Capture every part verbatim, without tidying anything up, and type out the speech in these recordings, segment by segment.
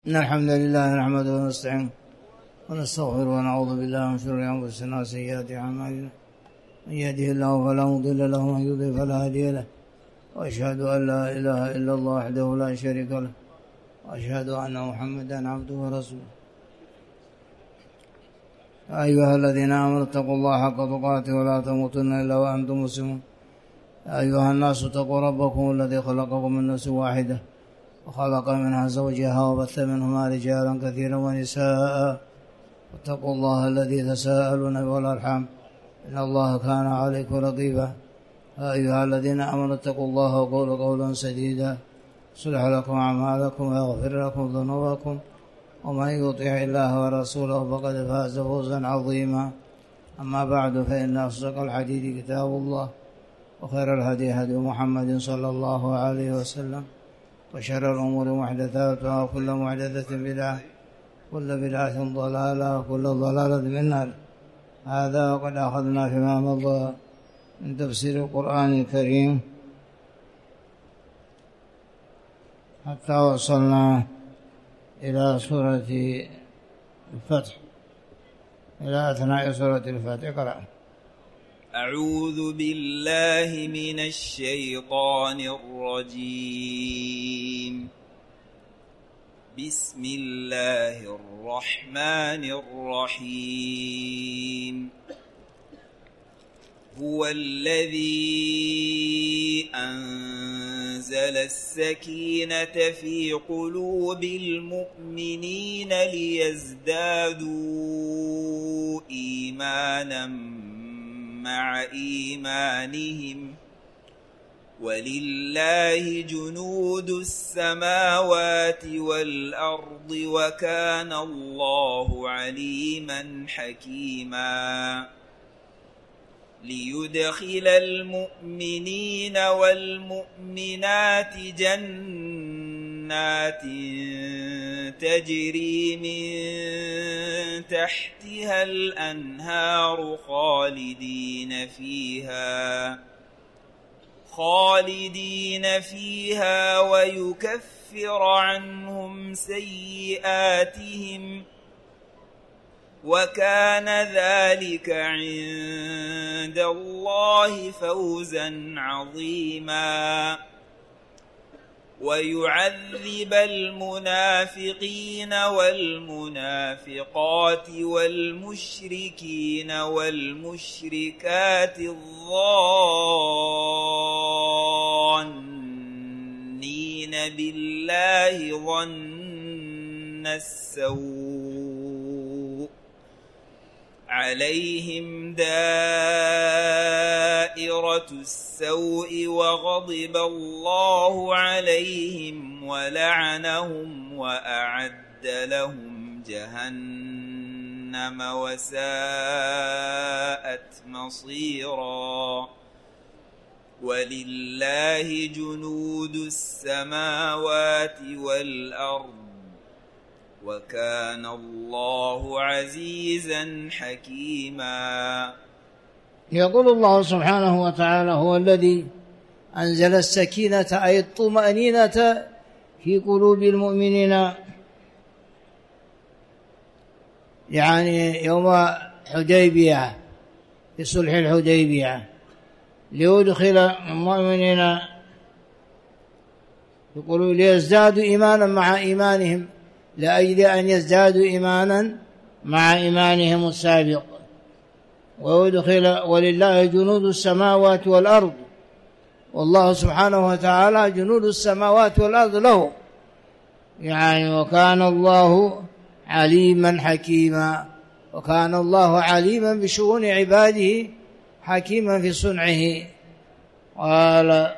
إن الحمد لله نحمده ونستعينه ونستغفره ونعوذ بالله من شرور أنفسنا وسيئات أعمالنا. من يهده الله فلا مضل له ومن يضلل فلا هادي له، وأشهد أن لا إله إلا الله وحده لا شريك له، وأشهد أن محمدا عبده ورسوله. أيها الذين آمنوا اتقوا الله حق تقاته ولا تموتن إلا وأنتم مسلمون. أيها الناس اتقوا ربكم الذي خلقكم من نفس واحدة وخلق منها زوجها وبث منهما رجالا كثيرا ونساء، واتقوا الله الذي تساءلون به والأرحام إن الله كان عليكم رقيبا. أيها الذين آمنوا اتقوا الله وقولوا قولا سديدا يصلح لكم أعمالكم ويغفر لكم ذنوبكم، ومن يطع الله ورسوله فقد فاز فوزا عظيما. أما بعد، فإن أصدق الحديث كتاب الله، وخير الهدي هدي محمد صلى الله عليه وسلم، وشر الأمور محدثاتها، وكل محدثة بدعة، كل بدعة ضلالة، وكل ضلالة من النار. هذا وقد أخذنا فيما مضى من تفسير القرآن الكريم حتى وصلنا إلى سورة الفتح، إلى أثناء سورة الفتح. اقرأ. أعوذ بالله من الشيطان الرجيم. بسم الله الرحمن الرحيم. هو الذي أنزل السكينة في قلوب المؤمنين ليزدادوا إيمانا مع إيمانهم، ولله جنود السماوات والأرض، وكان الله عليما حكيما. ليدخل المؤمنين والمؤمنات جنات تجري من تحتها الأنهار خالدين فيها خالدين فيها ويكفر عنهم سيئاتهم، وكان ذلك عند الله فوزا عظيما. ويعذب المنافقين والمنافقات والمشركين والمشركات الظانين بالله ظن السوء عليهم دائرة السوء، وغضب الله عليهم ولعنهم وأعد لهم جهنم وساءت مصيرا. ولله جنود السماوات والأرض، وكان الله عزيزا حكيما. يقول الله سبحانه وتعالى: هو الذي أنزل السكينة أي الطمأنينة في قلوب المؤمنين، يعني يوم حديبية، في صلح الحديبية، ليدخل المؤمنين يقولوا ليزدادوا إيمانا مع إيمانهم، لأجل أن يزدادوا إيمانا مع إيمانهم السابق. ويدخل ولله جنود السماوات والأرض، والله سبحانه وتعالى جنود السماوات والأرض له، يعني وكان الله عليما حكيما. وكان الله عليما بشؤون عباده حكيما في صنعه. قال: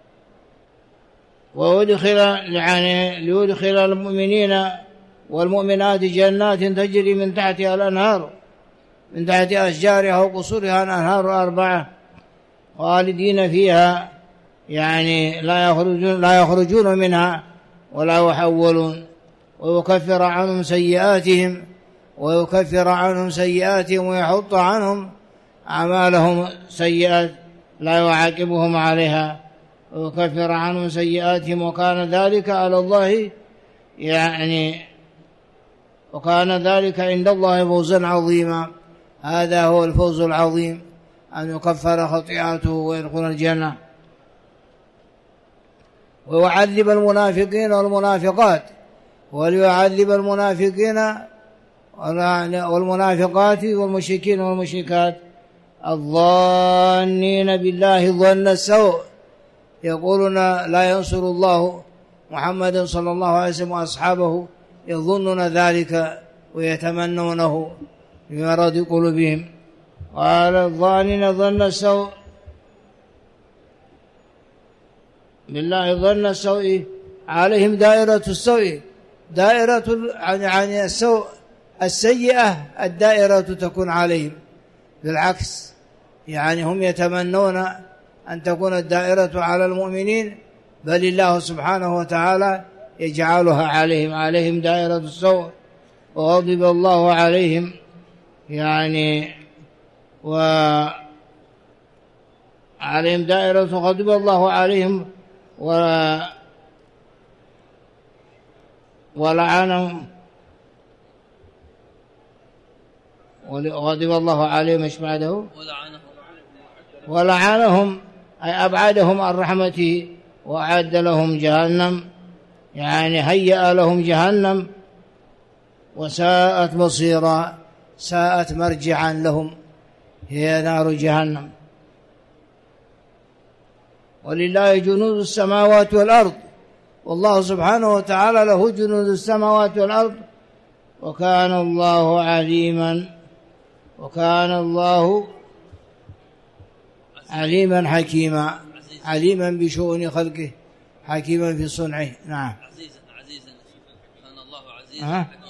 ويدخل يعني ليدخل المؤمنين والمؤمنات جنات تجري من تحتها الأنهار، من تحت أشجارها وقصورها الأنهار أربعة خالدين فيها، يعني لا يخرجون لا يخرجون منها ولا يحولون. ويكفر عنهم سيئاتهم ويكفر عنهم سيئاتهم ويحط عنهم أعمالهم سيئات لا يعاقبهم عليها، ويكفر عنهم سيئاتهم، وكان ذلك على الله يعني وكان ذلك عند الله فوزا عظيما. هذا هو الفوز العظيم، أن يكفر خطيئته ويدخل الجنة، ويعذب المنافقين والمنافقات، وليعذب المنافقين والمنافقات والمشركين والمشركات الظانين بالله ظن السوء، يقولون لا ينصر الله محمد صلى الله عليه وسلم وأصحابه، يظنون ذلك ويتمنونه في مرض قلوبهم. قال الظانين ظن السوء بالله ظن السوء عليهم دائرة السوء، دائرة عن السوء السيئة الدائرة تكون عليهم، بالعكس يعني هم يتمنون أن تكون الدائرة على المؤمنين، بل الله سبحانه وتعالى يجعلها عليهم، عليهم دائرة السوء، وغضب الله عليهم يعني وعليهم دائرة غضب الله عليهم ولعنهم، وغضب الله عليهم ايش بعده ولعنهم أي أبعدهم عن رحمته، وأعد لهم جهنم يعني هيأ لهم جهنم، وساءت مصيرا، ساءت مرجعا لهم، هي نار جهنم. ولله جنود السماوات والأرض، والله سبحانه وتعالى له جنود السماوات والأرض، وكان الله عليما وكان الله عليما حكيما، عليما بشؤون خلقه، حكيما في صنعه. نعم. عزيزا عزيزا كان الله عزيزا حكيما،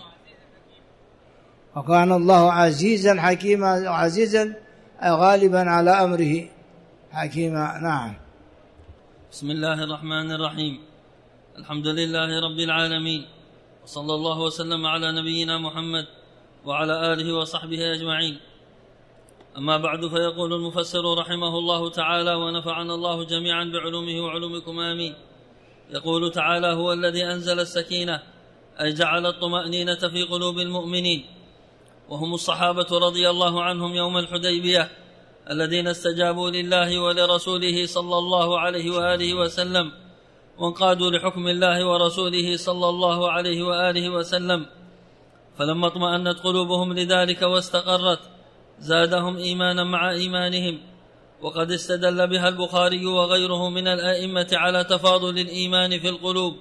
وكان الله عزيزا حكيما، عزيزا غالبا على أمره حكيما. نعم. بسم الله الرحمن الرحيم. الحمد لله رب العالمين، وصلى الله وسلم على نبينا محمد وعلى آله وصحبه أجمعين. أما بعد، فيقول المفسر رحمه الله تعالى ونفعنا الله جميعا بعلومه وعلومكم آمين. يقول تعالى: هو الذي أنزل السكينة أي جعل الطمأنينة في قلوب المؤمنين، وهم الصحابة رضي الله عنهم يوم الحديبية الذين استجابوا لله ولرسوله صلى الله عليه وآله وسلم، وانقادوا لحكم الله ورسوله صلى الله عليه وآله وسلم، فلما اطمأنت قلوبهم لذلك واستقرت زادهم إيمانا مع إيمانهم. وقد استدل بها البخاري وغيره من الأئمة على تفاضل الإيمان في القلوب.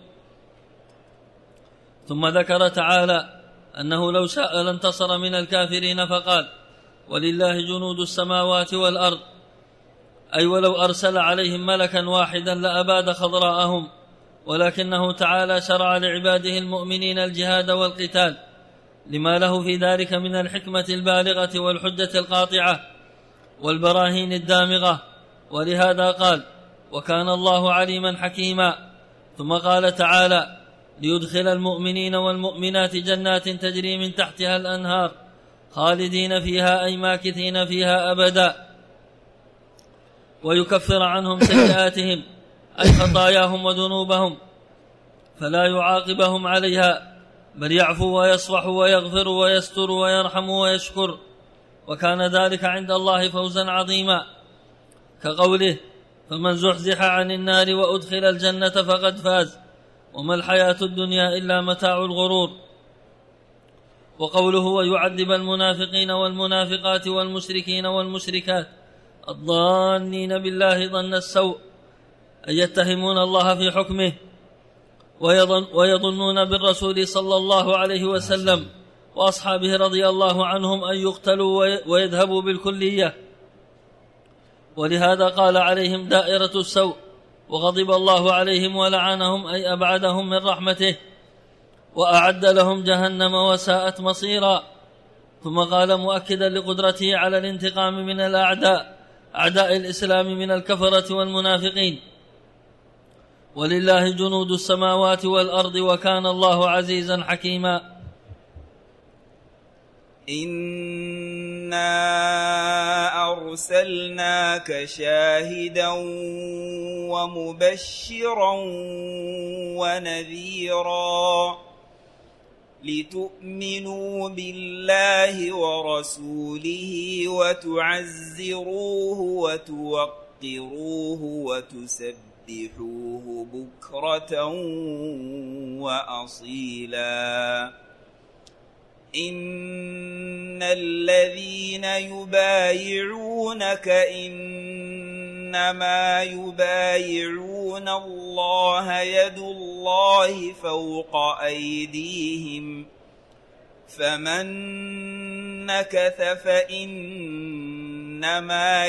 ثم ذكر تعالى أنه لو شاء لانتصر من الكافرين، فقال: ولله جنود السماوات والأرض، أي ولو أرسل عليهم ملكا واحدا لأباد خضراءهم، ولكنه تعالى شرع لعباده المؤمنين الجهاد والقتال لما له في ذلك من الحكمة البالغة والحجة القاطعة والبراهين الدامغة. ولهذا قال: وكان الله عليما حكيما. ثم قال تعالى: ليدخل المؤمنين والمؤمنات جنات تجري من تحتها الأنهار خالدين فيها أي ماكثين فيها أبدا، ويكفر عنهم سيئاتهم أي خطاياهم وذنوبهم، فلا يعاقبهم عليها، بل يعفو ويصفح ويغفر ويستر ويرحم ويشكر، وكان ذلك عند الله فوزا عظيما، كقوله: فمن زحزح عن النار وأدخل الجنة فقد فاز، وما الحياة الدنيا إلا متاع الغرور. وقوله: ويعذب المنافقين والمنافقات والمشركين والمشركات الظانين بالله ظن السوء، أن يتهمون الله في حكمه ويظنون بالرسول صلى الله عليه وسلم وأصحابه رضي الله عنهم أن يقتلوا ويذهبوا بالكلية. ولهذا قال عليهم دائرة السوء، وغضب الله عليهم ولعنهم أي أبعدهم من رحمته، وأعد لهم جهنم وساءت مصيرا. ثم قال مؤكدا لقدرته على الانتقام من الأعداء، أعداء الإسلام من الكفرة والمنافقين: ولله جنود السماوات والأرض وكان الله عزيزا حكيما. إنا أرسلناك شاهدا ومبشرا ونذيرا. لتؤمنوا بالله ورسوله وتعزروه وتوقروه وتسبحوه بكرة وأصيلا إن الذين يبايعونك إنما يبايعون الله يد الله فوق أيديهم فمن نكث فإنما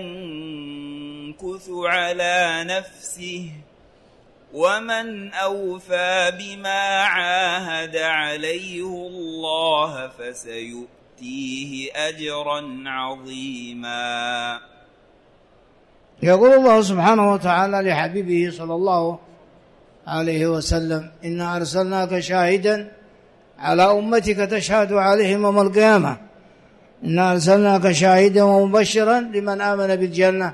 ينكث على نفسه ومن أوفى بما عاهد عليه الله فسيؤتيه أجرا عظيما. يقول الله سبحانه وتعالى لحبيبه صلى الله عليه وسلم: إنا أرسلناك شاهدا على أمتك تشهد عليهم يوم القيامة. إنا أرسلناك شاهدا ومبشرا لمن آمن بالجنة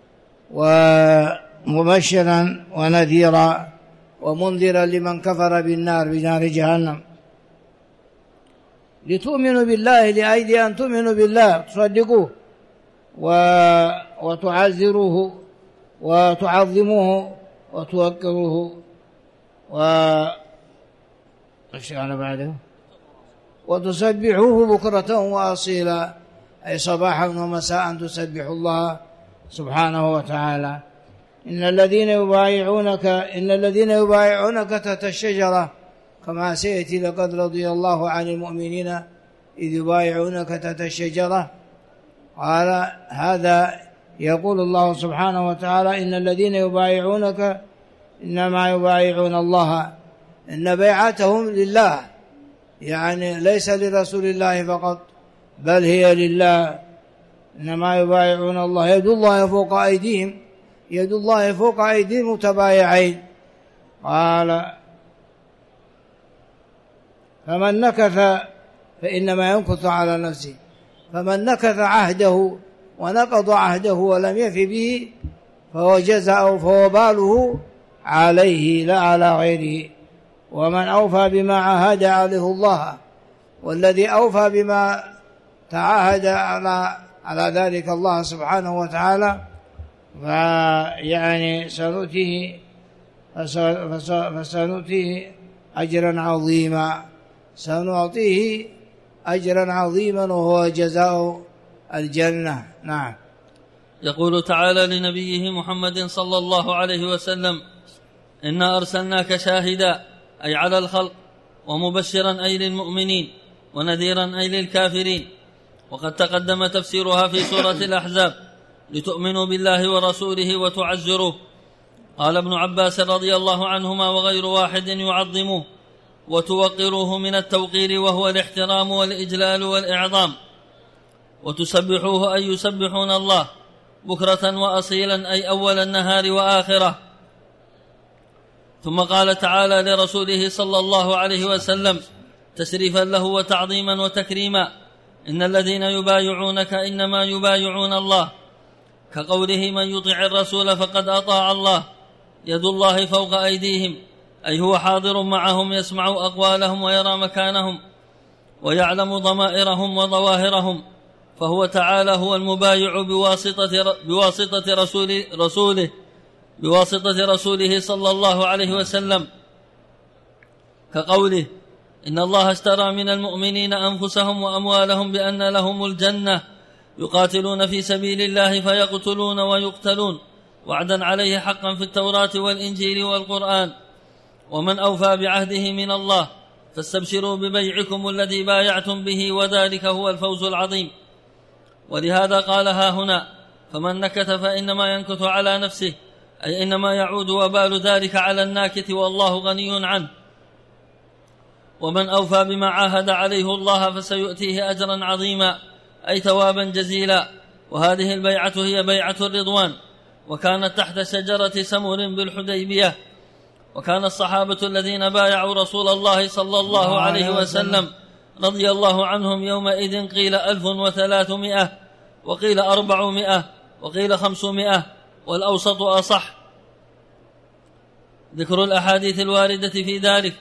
ومبشرا ونذيرا ومنذرا لمن كفر بالنار بنار جهنم. لتؤمنوا بالله لأيدي أن تؤمنوا بالله تصدقوه وتعزروه وتعظموه وتوقروه و على بعده وتسبحوه بكرة وأصيلا، أي صباحا ومساء تسبحوا الله سبحانه وتعالى. إن الذين يبايعونك إن الذين يبايعونك تحت الشجرة كما سيأتي: لقد رضي الله عن المؤمنين إذ يبايعونك تحت الشجرة. قال هذا يقول الله سبحانه وتعالى: إن الذين يبايعونك إنما يبايعون الله، إن بيعتهم لله، يعني ليس لرسول الله فقط بل هي لله. إنما يبايعون الله يد الله فوق أيديهم، يد الله فوق أيدي المتبايعين. قال: فمن نكث فإنما ينكث على نفسه، فمن نكث عهده ونقض عهده ولم يف به فهو جزاء فهو باله عليه لا على غيره. ومن أوفى بما عاهد عليه الله، والذي أوفى بما تعاهد على على ذلك الله سبحانه وتعالى فيعني سنؤتيه فسنؤتيه أجرا عظيما، سنعطيه أجرا عظيما وهو جزاء الجنة. نعم. يقول تعالى لنبيه محمد صلى الله عليه وسلم: إنا أرسلناك شاهدا أي على الخلق، ومبشرا أي للمؤمنين، ونذيرا أي للكافرين. وقد تقدم تفسيرها في سورة الأحزاب: لتؤمنوا بالله ورسوله وتعزروه. قال ابن عباس رضي الله عنهما وغير واحد: يعظموه وتوقروه من التوقير وهو الاحترام والإجلال والإعظام. وتسبحوه أي يسبحون الله بكرة وأصيلا أي أول النهار وآخره. ثم قال تعالى لرسوله صلى الله عليه وسلم تشريفا له وتعظيما وتكريما: إن الذين يبايعونك إنما يبايعون الله، كقوله: من يطع الرسول فقد أطاع الله، يد الله فوق أيديهم، أي هو حاضر معهم يسمع أقوالهم ويرى مكانهم ويعلم ضمائرهم وظواهرهم، فهو تعالى هو المبايع بواسطة, بواسطة رسول رسوله بواسطة رسوله صلى الله عليه وسلم، كقوله: إن الله اشترى من المؤمنين أنفسهم وأموالهم بأن لهم الجنة يقاتلون في سبيل الله فيقتلون ويقتلون، وعدا عليه حقا في التوراة والإنجيل والقرآن. ومن أوفى بعهده من الله فاستبشروا ببيعكم الذي بايعتم به، وذلك هو الفوز العظيم. ولهذا قال ها هنا: فمن نكث فإنما ينكث على نفسه، أي إنما يعود وبال ذلك على الناكث والله غني عنه. ومن أوفى بما عاهد عليه الله فسيؤتيه أجرا عظيما، أي ثوابا جزيلا. وهذه البيعة هي بيعة الرضوان، وكانت تحت شجرة سمر بالحديبية. وكان الصحابة الذين بايعوا رسول الله صلى الله عليه وسلم رضي الله عنهم يومئذ قيل ألف وثلاثمائة، وقيل أربعمائة، وقيل خمسمائة، والأوسط أصح. ذكر الأحاديث الواردة في ذلك: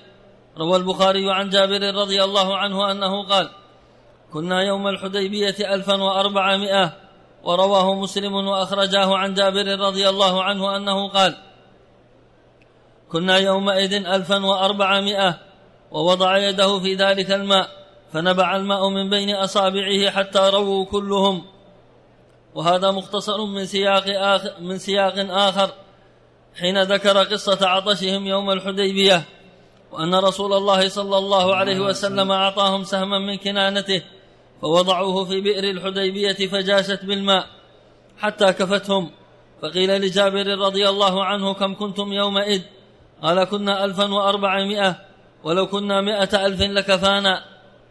روى البخاري عن جابر رضي الله عنه أنه قال: كنا يوم الحديبية ألفا وأربعمائة. ورواه مسلم وأخرجاه عن جابر رضي الله عنه أنه قال: كنا يومئذ ألفا وأربعمائة. ووضع يده في ذلك الماء فنبع الماء من بين أصابعه حتى رووا كلهم. وهذا مختصر من سياق آخر, من سياق آخر حين ذكر قصة عطشهم يوم الحديبية، وأن رسول الله صلى الله عليه وسلم أعطاهم سهما من كنانته فوضعوه في بئر الحديبية فجاشت بالماء حتى كفتهم. فقيل لجابر رضي الله عنه: كم كنتم يومئذ؟ قال: كنا ألفا وأربعمائة، ولو كنا مائة ألف لكفانا.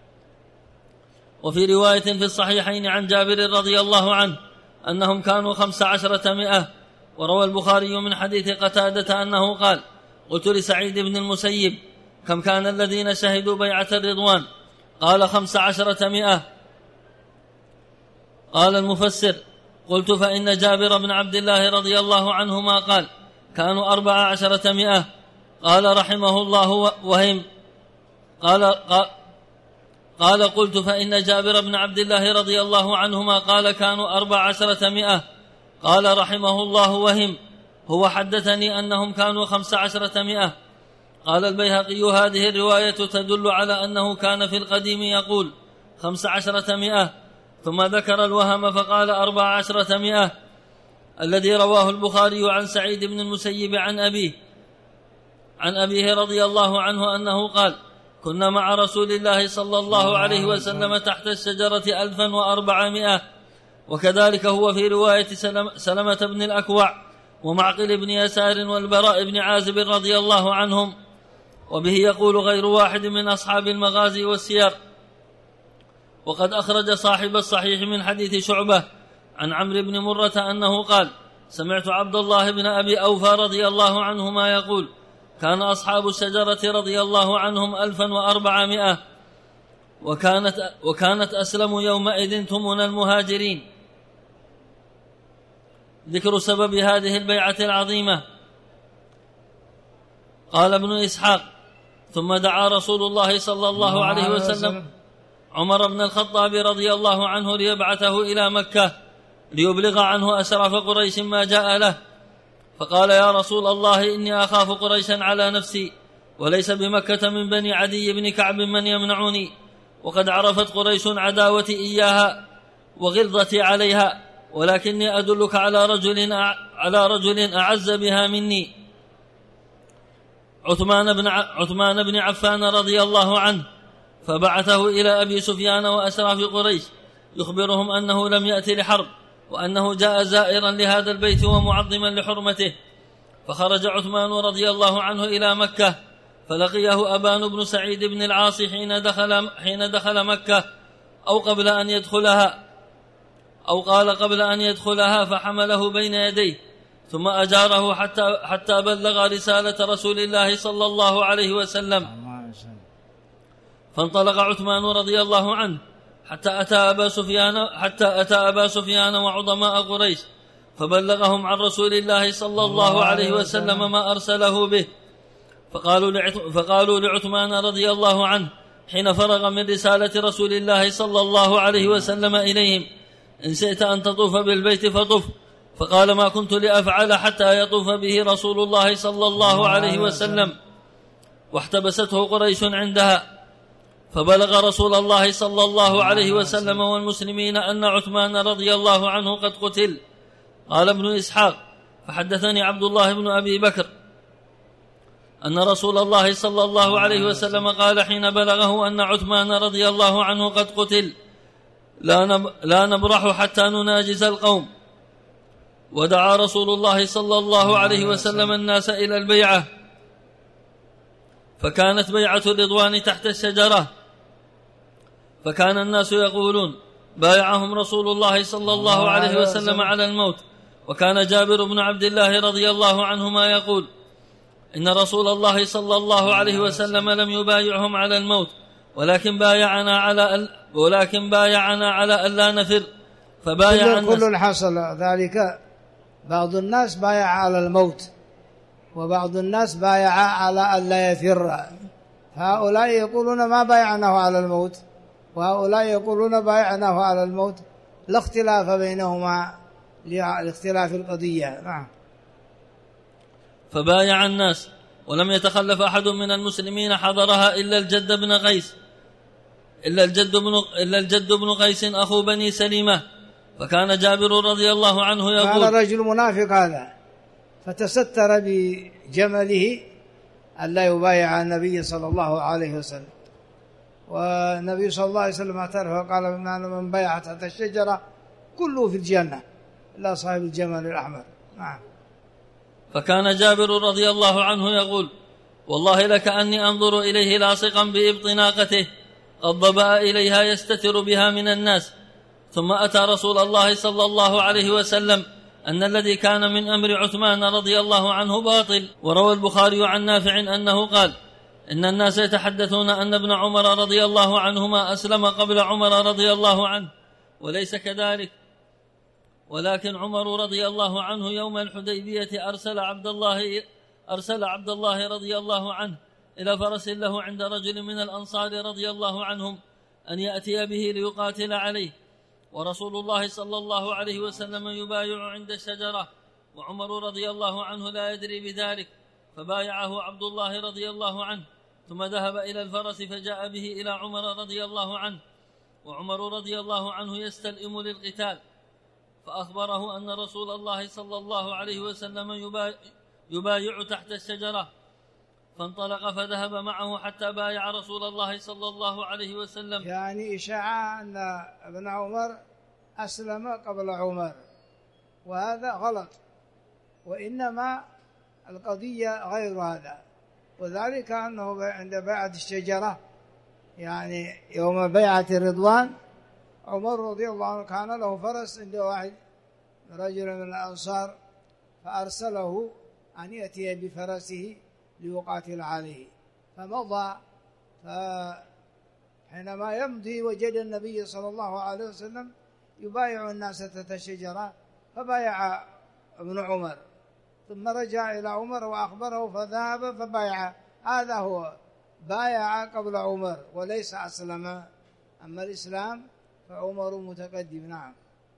وفي رواية في الصحيحين عن جابر رضي الله عنه أنهم كانوا خمس عشرة مئة. وروى البخاري من حديث قتادة أنه قال: قلت لسعيد بن المسيب: كم كان الذين شهدوا بيعة الرضوان؟ قال: خمس عشرة مئة. قال المفسر: قلت: فإن جابر بن عبد الله رضي الله عنهما قال: كانوا أربع عشرة مئة. قال رحمه الله وهم. قال, قال, قال قلت: فإن جابر بن عبد الله رضي الله عنهما قال: كانوا أربع عشرة مئة. قال رحمه الله وهم. هو حدثني أنهم كانوا خمس عشرة مئة. قال البيهقي: هذه الرواية تدل على أنه كان في القديم يقول خمس عشرة مئة، ثم ذكر الوهم فقال أربع عشرة مئة. الذي رواه البخاري عن سعيد بن المسيب عن أبيه عن أبيه رضي الله عنه أنه قال: كنا مع رسول الله صلى الله عليه وسلم تحت الشجرة ألفا وأربعمائة. وكذلك هو في رواية سلمة بن الأكوع ومعقل بن يسار والبراء بن عازب رضي الله عنهم. وبه يقول غير واحد من أصحاب المغازي والسير. وقد أخرج صاحب الصحيح من حديث شعبة عن عمرو بن مرة أنه قال: سمعت عبد الله بن أبي أوفى رضي الله عنهما يقول: كان أصحاب الشجرة رضي الله عنهم ألفا وأربعمائة، وكانت, وكانت أسلم يومئذ ثمن المهاجرين. ذكر سبب هذه البيعة العظيمة. قال ابن إسحاق: ثم دعا رسول الله صلى الله عليه وسلم عمر بن الخطاب رضي الله عنه ليبعثه إلى مكة ليبلغ عنه أشراف قريش ما جاء له، فقال: يا رسول الله، إني أخاف قريشا على نفسي، وليس بمكة من بني عدي بن كعب من يمنعني، وقد عرفت قريش عداوتي إياها وغلظتي عليها، ولكني أدلك على رجل على رجل أعز بها مني، عثمان بن عثمان بن عفان رضي الله عنه. فبعثه إلى أبي سفيان وأشراف قريش يخبرهم أنه لم يأتي لحرب، وأنه جاء زائرا لهذا البيت ومعظما لحرمته. فخرج عثمان رضي الله عنه إلى مكة، فلقيه أبان بن سعيد بن العاص حين دخل, حين دخل مكة أو قبل أن يدخلها أو قال قبل أن يدخلها، فحمله بين يديه ثم أجاره حتى, حتى بلغ رسالة رسول الله صلى الله عليه وسلم. فانطلق عثمان رضي الله عنه حتى أتى أبا سفيان حتى أتى أبا سفيان وعظماء قريش، فبلغهم عن رسول الله صلى الله عليه وسلم ما أرسله به. فقالوا فقالوا لعثمان رضي الله عنه حين فرغ من رسالة رسول الله صلى الله عليه وسلم إليهم: إن شئت أن تطوف بالبيت فطف. فقال: ما كنت لأفعل حتى يطوف به رسول الله صلى الله عليه وسلم. واحتبسته قريش عندها، فبلغ رسول الله صلى الله عليه وسلم والمسلمين أن عثمان رضي الله عنه قد قتل. قال ابن إسحاق: فحدثني عبد الله بن أبي بكر أن رسول الله صلى الله عليه وسلم قال حين بلغه أن عثمان رضي الله عنه قد قتل: لا نبرح حتى نناجز القوم. ودعا رسول الله صلى الله عليه وسلم الناس إلى البيعة، فكانت بيعة الرضوان تحت الشجرة، فكان الناس يقولون: بايعهم رسول الله صلى الله عليه وسلم على الموت. وكان جابر بن عبد الله رضي الله عنهما يقول: إن رسول الله صلى الله عليه وسلم لم يبايعهم على الموت، ولكن بايعنا على ولكن بايعنا على ألا نفر. فبايع كل, كل حصل ذلك. بعض الناس بايع على الموت، وبعض الناس بايع على ألا يفر، هؤلاء يقولون ما بايعناه على الموت، وهؤلاء يقولون بايعناه على الموت، لا اختلاف بينهما لاختلاف القضية. نعم. فبايع الناس ولم يتخلف أحد من المسلمين حضرها إلا الجد بن قيس إلا الجد بن إلا الجد بن قيس أخو بني سليمة. فكان جابر رضي الله عنه يقول: كان رجل منافق هذا، فتستر بجمله ألا يبايع النبي صلى الله عليه وسلم، والنبي صلى الله عليه وسلم اعترف وقال: من بايع تحت الشجرة كله في الجنة إلا صاحب الجمل الأحمر. نعم. فكان جابر رضي الله عنه يقول: والله لكأني أنظر إليه لاصقا بإبط ناقته قد ضبأ إليها يستتر بها من الناس. ثم أتى رسول الله صلى الله عليه وسلم أن الذي كان من أمر عثمان رضي الله عنه باطل. وروى البخاري عن نافع أنه قال: إن الناس يتحدثون أن ابن عمر رضي الله عنهما أسلم قبل عمر رضي الله عنه، وليس كذلك، ولكن عمر رضي الله عنه يوم الحديبية أرسل عبد الله أرسل عبد الله رضي الله عنه إلى فرس له عند رجل من الأنصار رضي الله عنهم أن يأتي به ليقاتل عليه، ورسول الله صلى الله عليه وسلم يبايع عند الشجرة، وعمر رضي الله عنه لا يدري بذلك، فبايعه عبد الله رضي الله عنه، ثم ذهب إلى الفرس فجاء به إلى عمر رضي الله عنه، وعمر رضي الله عنه يستلئم للقتال، فأخبره أن رسول الله صلى الله عليه وسلم يبايع تحت الشجرة، فانطلق فذهب معه حتى بايع رسول الله صلى الله عليه وسلم. يعني إشاعة أن ابن عمر أسلم قبل عمر، وهذا غلط، وإنما القضية غير هذا، وذلك أنه عند بيعة الشجرة، يعني يوم بيعة الرضوان، عمر رضي الله عنه كان له فرس عند واحد رجل من الأنصار، فأرسله أن يأتي بفرسه ليقاتل عليه، فمضى، فحينما يمضي وجد النبي صلى الله عليه وسلم يبايع الناس تحت الشجرة، فبايع ابن عمر، ثم رجع إلى عمر وأخبره فذهب فبايع. هذا هو بايع قبل عمر وليس أسلم، أما الإسلام فعمر متقدم. نعم.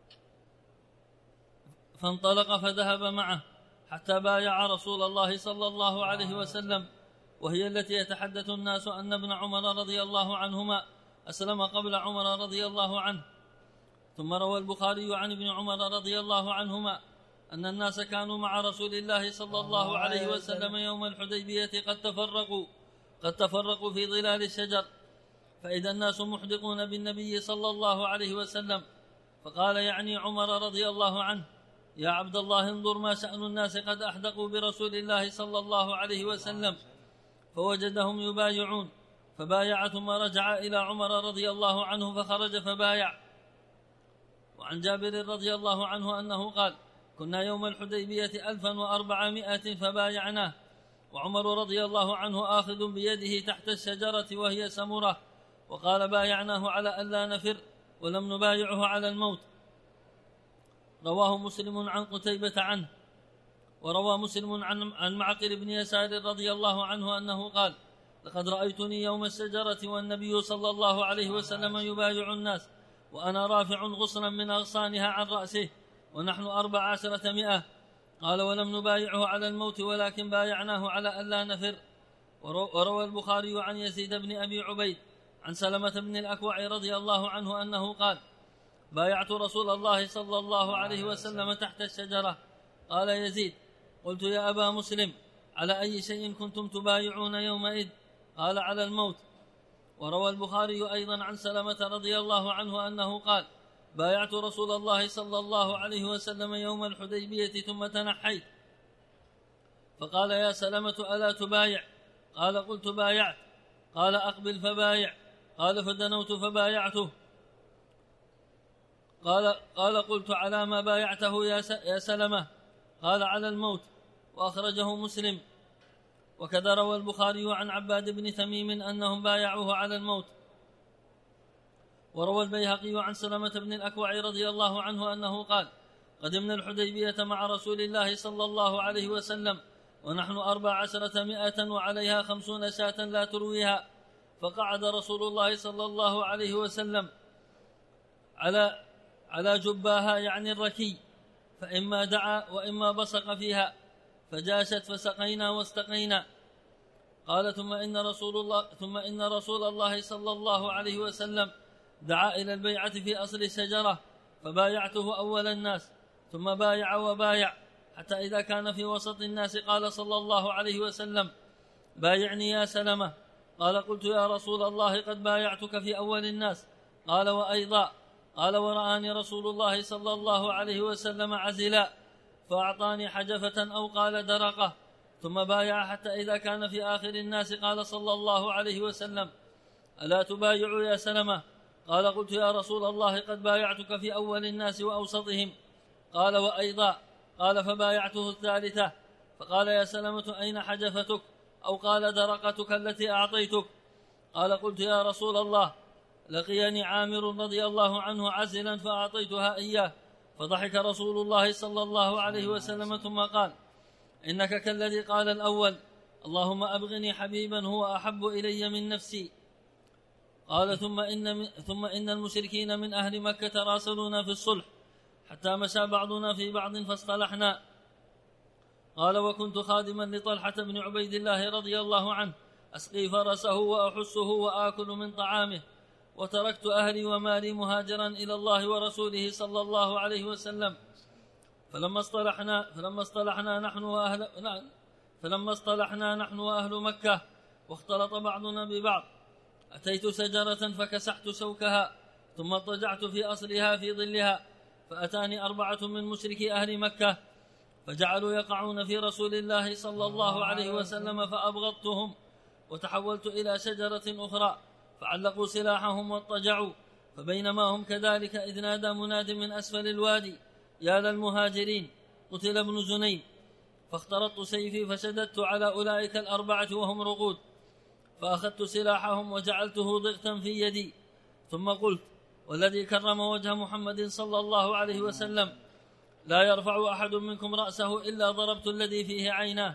فانطلق فذهب معه حتى بايع رسول الله صلى الله عليه وسلم، وهي التي يتحدث الناس أن ابن عمر رضي الله عنهما أسلم قبل عمر رضي الله عنه. ثم روى البخاري عن ابن عمر رضي الله عنهما أن الناس كانوا مع رسول الله صلى الله عليه وسلم يوم الحديبية قد تفرقوا قد تفرقوا في ظلال الشجر، فإذا الناس محدقون بالنبي صلى الله عليه وسلم، فقال يعني عمر رضي الله عنه: يا عبد الله انظر ما شأن الناس قد أحدقوا برسول الله صلى الله عليه وسلم، فوجدهم يبايعون، فبايع ثم رجع إلى عمر رضي الله عنه فخرج فبايع. وعن جابر رضي الله عنه أنه قال: كنا يوم الحديبية ألفا وأربعمائة فبايعناه، وعمر رضي الله عنه آخذ بيده تحت الشجرة وهي سمرة، وقال: بايعناه على ألا نفر ولم نبايعه على الموت. رواه مسلم عن قتيبة عنه. وروى مسلم عن عن معقل بن يسار رضي الله عنه أنه قال: لقد رأيتني يوم الشجرة والنبي صلى الله عليه وسلم يبايع الناس، وأنا رافع غصنا من أغصانها عن رأسه، ونحن أربع عشرة مئة. قال: ولم نبايعه على الموت ولكن بايعناه على ألا نفر. وروى البخاري عن يزيد بن أبي عبيد عن سلمة بن الأكوع رضي الله عنه أنه قال: بايعت رسول الله صلى الله عليه وسلم تحت الشجرة. قال يزيد: قلت يا أبا مسلم على أي شيء كنتم تبايعون يومئذ؟ قال: على الموت. وروى البخاري أيضا عن سلمة رضي الله عنه أنه قال: بايعت رسول الله صلى الله عليه وسلم يوم الحديبية ثم تنحيت، فقال: يا سلمة ألا تبايع؟ قال: قلت بايعت. قال: أقبل فبايع. قال: فدنوت فبايعته. قال قال قلت: على ما بايعته يا سلمة؟ قال: على الموت. وأخرجه مسلم. وكذا روى البخاري عن عباد بن تميم أنهم بايعوه على الموت. وروى البيهقي عن سلمة بن الأكوع رضي الله عنه أنه قال: قدمنا الحديبية مع رسول الله صلى الله عليه وسلم، ونحن أربع عشرة مئة وعليها خمسون شاة لا ترويها. فقعد رسول الله صلى الله عليه وسلم على على جباها يعني الركي، فإما دعا وإما بصق فيها، فجاشت فسقينا واستقينا. قال ثم إن رسول الله ثم إن رسول الله صلى الله عليه وسلم دعا إلى البيعة في أصل الشجرة، فبايعته أول الناس، ثم بايع وبايع، حتى إذا كان في وسط الناس قال صلى الله عليه وسلم: بايعني يا سلمة. قال: قلت يا رسول الله قد بايعتك في أول الناس. قال: وأيضا. قال: ورآني رسول الله صلى الله عليه وسلم عزلا، فأعطاني حجفة أو قال درقة، ثم بايع حتى إذا كان في آخر الناس قال صلى الله عليه وسلم: ألا تبايع يا سلمة؟ قال: قلت يا رسول الله قد بايعتك في أول الناس وأوسطهم. قال: وأيضا. قال: فبايعته الثالثة، فقال: يا سلمة أين حجفتك أو قال درقتك التي أعطيتك؟ قال: قلت يا رسول الله لقيني عامر رضي الله عنه عزلا فأعطيتها إياه. فضحك رسول الله صلى الله عليه وسلم ثم قال: إنك كالذي قال الأول: اللهم أبغني حبيبا هو أحب إلي من نفسي. قال: ثم إن, ثم إن المشركين من أهل مكة راسلونا في الصلح، حتى مشى بعضنا في بعض فاصطلحنا. قال: وكنت خادما لطلحة بن عبيد الله رضي الله عنه، أسقي فرسه وأحسه وآكل من طعامه، وتركت أهلي ومالي مهاجرا إلى الله ورسوله صلى الله عليه وسلم. فلما اصطلحنا فلما اصطلحنا نحن وأهل فلما اصطلحنا نحن وأهل مكة واختلط بعضنا ببعض، أتيت شجرة فكسحت سوكها، ثم اضطجعت في أصلها في ظلها، فأتاني أربعة من مشركي أهل مكة، فجعلوا يقعون في رسول الله صلى الله عليه وسلم، فأبغضتهم، وتحولت إلى شجرة أخرى، فعلقوا سلاحهم واضطجعوا. فبينما هم كذلك إذ نادى مناد من أسفل الوادي: يا للمهاجرين، قتل ابن زنين. فاخترطت سيفي فشددت على أولئك الأربعة وهم رقود، فأخذت سلاحهم وجعلته ضغطا في يدي، ثم قلت: والذي كرم وجه محمد صلى الله عليه وسلم لا يرفع أحد منكم رأسه إلا ضربت الذي فيه عيناه.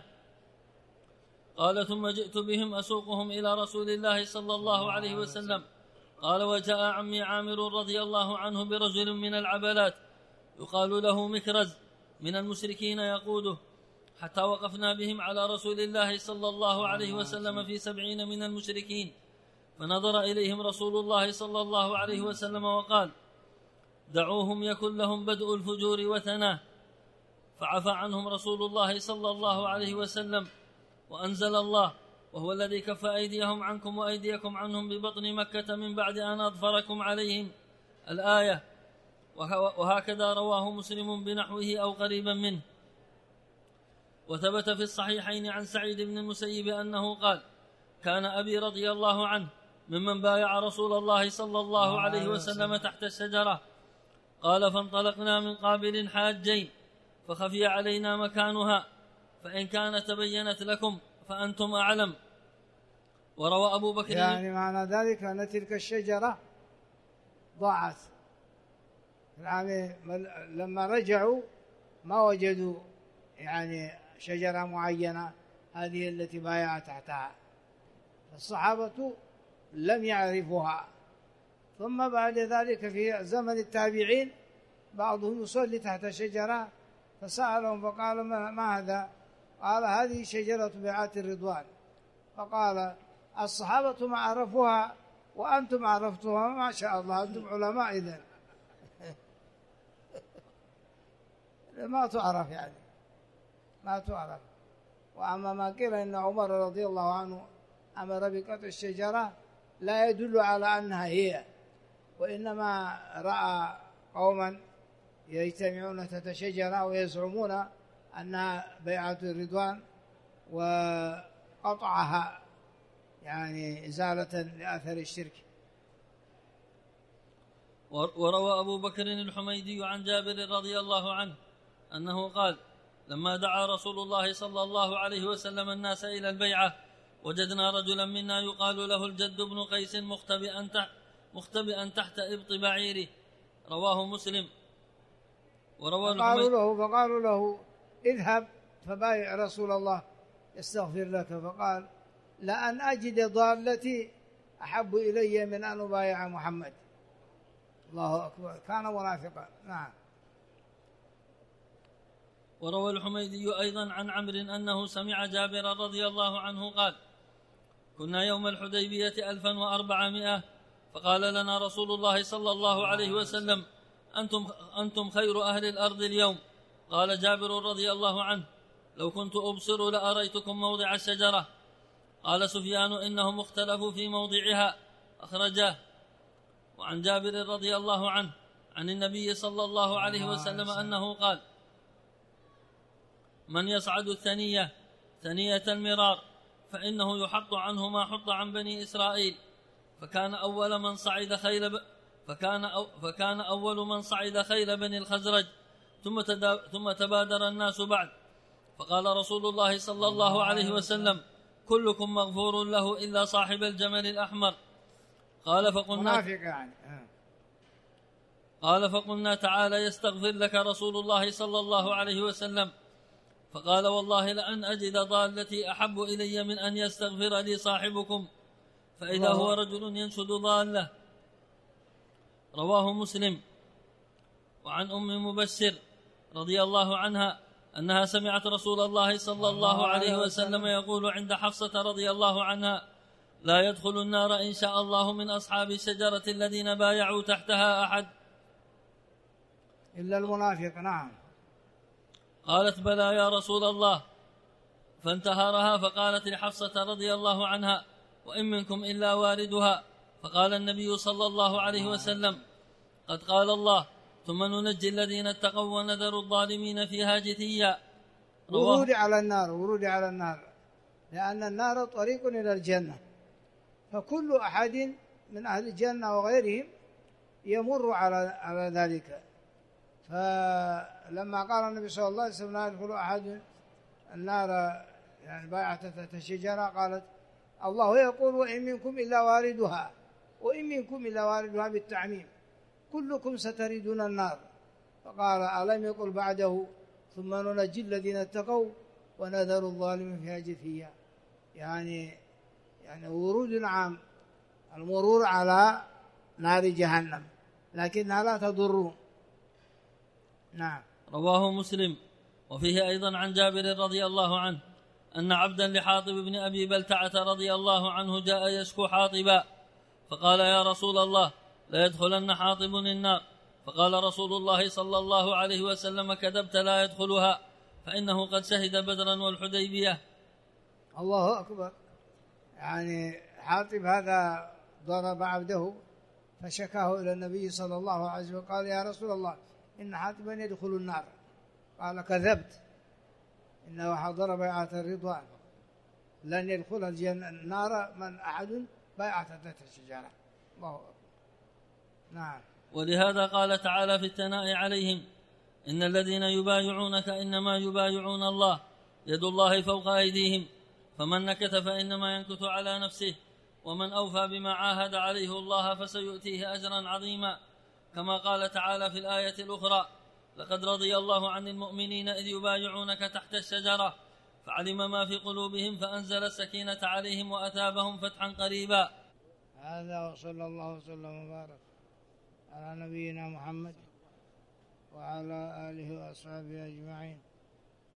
قال: ثم جئت بهم أسوقهم إلى رسول الله صلى الله عليه وسلم. قال: وجاء عمي عامر رضي الله عنه برجل من العبلات يقال له مكرز من المشركين يقوده، حتى وقفنا بهم على رسول الله صلى الله عليه وسلم في سبعين من المشركين، فنظر إليهم رسول الله صلى الله عليه وسلم وقال: دعوهم يكن لهم بدء الفجور وثناه. فعفى عنهم رسول الله صلى الله عليه وسلم، وأنزل الله: وهو الذي كف أيديهم عنكم وأيديكم عنهم ببطن مكة من بعد أن أظفركم عليهم، الآية. وهكذا رواه مسلم بنحوه أو قريبا منه. وثبت في الصحيحين عن سعيد بن المسيب أنه قال: كان أبي رضي الله عنه ممن بايع رسول الله صلى الله عليه وسلم تحت الشجرة. قال: فانطلقنا من قابل حاجين، فخفي علينا مكانها، فإن كان تبينت لكم فأنتم أعلم. وروى أبو بكر يعني معنى ذلك أن تلك الشجرة ضاعت يعني لما رجعوا ما وجدوا يعني شجرة معينة هذه التي بايع تحتها، الصحابة لم يعرفوها. ثم بعد ذلك في زمن التابعين بعضهم يصلي تحت شجرة، فسألهم فقال: ما هذا؟ قال: هذه شجرة بيعات الرضوان. فقال: الصحابة ما عرفوها وأنتم عرفتوها، ما شاء الله أنتم علماء إذن. ما تعرف يعني ما تعرف. وأما ما قيل إن عمر رضي الله عنه أمر بقطع الشجرة لا يدل على أنها هي، وإنما رأى قوما يجتمعون تحت شجرة ويزعمون أنها بيعة الرضوان وقطعها يعني إزالة لأثر الشرك. وروى أبو بكر الحميدي عن جابر رضي الله عنه أنه قال: لما دعا رسول الله صلى الله عليه وسلم الناس إلى البيعة وجدنا رجلا منا يقال له الجد بن قيس مختبئا تحت, مختبئا تحت إبط بعيره. رواه مسلم. وروى فقالوا له, فقالوا له: اذهب فبايع رسول الله يستغفر لك، فقال لأن أجد ضالتي أحب إلي من أن أبايع محمد. الله أكبر، كان منافقا. نعم. وروى الحميدي أيضا عن عمرو أنه سمع جابر رضي الله عنه قال: كنا يوم الحديبية ألفا وأربعمائة، فقال لنا رسول الله صلى الله عليه وسلم: أنتم, أنتم خير أهل الأرض اليوم. قال جابر رضي الله عنه: لو كنت أبصر لأريتكم موضع الشجرة. قال سفيان: إنهم اختلفوا في موضعها، أخرجاه. وعن جابر رضي الله عنه عن النبي صلى الله عليه وسلم أنه قال: من يصعد الثنية ثنية المرار فإنه يحط عنه ما حط عن بني إسرائيل. فكان أول من صعد خيل ب... فكان, أو... فكان أول من صعد خيل بني الخزرج، ثم, تدا... ثم تبادر الناس بعد. فقال رسول الله صلى الله عليه وسلم: كلكم مغفور له إلا صاحب الجمل الأحمر. قال فقلنا يعني. قال فقلنا تعالى يستغفر لك رسول الله صلى الله عليه وسلم. فقال: والله لأن أجد ضالتي أحب إلي من أن يستغفر لي صاحبكم. فإذا هو رجل ينشد ضالة. رواه مسلم. وعن أم مبشر رضي الله عنها أنها سمعت رسول الله صلى الله عليه وسلم يقول عند حفصة رضي الله عنها: لا يدخل النار إن شاء الله من أصحاب الشجرة الذين بايعوا تحتها أحد إلا المنافق. نعم. قالت: بلى يا رسول الله. فانتهرها، فقالت لحفصة رضي الله عنها: وإن منكم إلا واردها. فقال النبي صلى الله عليه وسلم: قد قال الله: ثم ننجي الذين اتقوا ونذر الظالمين فيها جثيا. ورود على النار، ورود على النار، لأن النار طريق إلى الجنة، فكل أحد من أهل الجنة وغيرهم يمر على على ذلك. فلما قال النبي صلى الله عليه وسلم: لا يدخل أحد النار يعني بايعة تحت الشجرة، قالت: الله يقول: وإن منكم إلا واردها، وإن منكم إلا واردها بالتعميم، كلكم ستردون النار. فقال: ألم يقل بعده: ثم ننجي الذين اتقوا ونذر الظالمين فيها جثيا؟ يعني يعني ورود عام، المرور على نار جهنم، لكنها لا تضر. نعم. رواه مسلم. وفيه أيضا عن جابر رضي الله عنه أن عبدا لحاطب بن أبي بلتعة رضي الله عنه جاء يشكو حاطبا، فقال: يا رسول الله، لا يدخلن حاطب النار. فقال رسول الله صلى الله عليه وسلم: كذبت، لا يدخلها، فإنه قد شهد بدرا والحديبية. الله أكبر. يعني حاطب هذا ضرب عبده فشكاه إلى النبي صلى الله عليه وسلم، قال: يا رسول الله، إن حاطبا يدخل النار. قال: كذبت، إنه ضرب بيعة الرضوان، لن يدخل الجنة النار من أحد بيعة تحت الشجرة. الله أكبر. نعم. ولهذا قال تعالى في الثناء عليهم: إن الذين يبايعونك إنما يبايعون الله، يد الله فوق أيديهم، فمن نكث فإنما ينكث على نفسه، ومن أوفى بما عاهد عليه الله فسيؤتيه أجرا عظيما. كما قال تعالى في الآية الأخرى: لقد رضي الله عن المؤمنين إذ يبايعونك تحت الشجرة فعلم ما في قلوبهم فأنزل السكينة عليهم وأثابهم فتحا قريبا. هذا وصلى الله وسلم وبارك على نبينا محمد وعلى آله وأصحابه أجمعين.